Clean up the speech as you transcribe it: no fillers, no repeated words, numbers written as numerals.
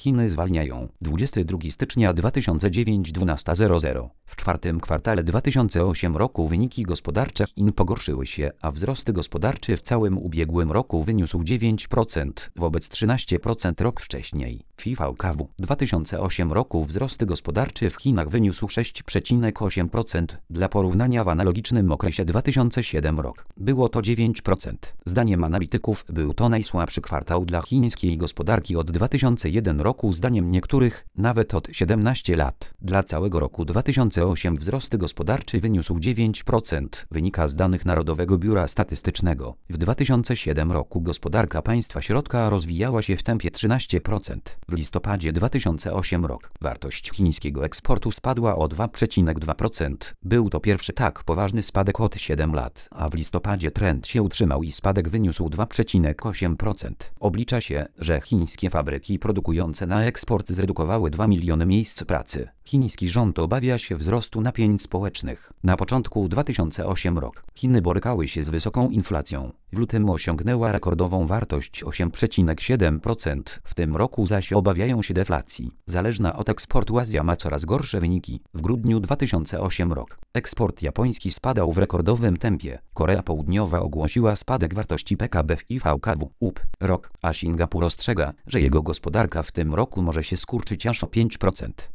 Chiny zwalniają. 22 stycznia 2009 12:00. W czwartym kwartale 2008 roku wyniki gospodarcze Chin pogorszyły się, a wzrost gospodarczy w całym ubiegłym roku wyniósł 9% wobec 13% rok wcześniej. FIFO-KW 2008 roku wzrost gospodarczy w Chinach wyniósł 6,8%. Dla porównania w analogicznym okresie 2007 rok było to 9%. Zdaniem analityków był to najsłabszy kwartał dla chińskiej gospodarki od 2001 roku, zdaniem niektórych nawet od 17 lat. Dla całego roku 2008 wzrost gospodarczy wyniósł 9%, wynika z danych Narodowego Biura Statystycznego. W 2007 roku gospodarka państwa środka rozwijała się w tempie 13%. W listopadzie 2008 rok wartość chińskiego eksportu spadła o 2,2%. Był to pierwszy tak poważny spadek od 7 lat, a w listopadzie trend się utrzymał i spadek wyniósł 2,8%. Oblicza się, że chińskie fabryki produkujące na eksport zredukowały 2 miliony miejsc pracy. Chiński rząd obawia się wzrostu napięć społecznych. Na początku 2008 rok Chiny borykały się z wysoką inflacją. W lutym osiągnęła rekordową wartość 8,7%. W tym roku zaś obawiają się deflacji. Zależna od eksportu Azja ma coraz gorsze wyniki. W grudniu 2008 rok eksport japoński spadał w rekordowym tempie. Korea Południowa ogłosiła spadek wartości PKB w IVKW rok, a Singapur ostrzega, że jego gospodarka w tym roku może się skurczyć aż o 5%.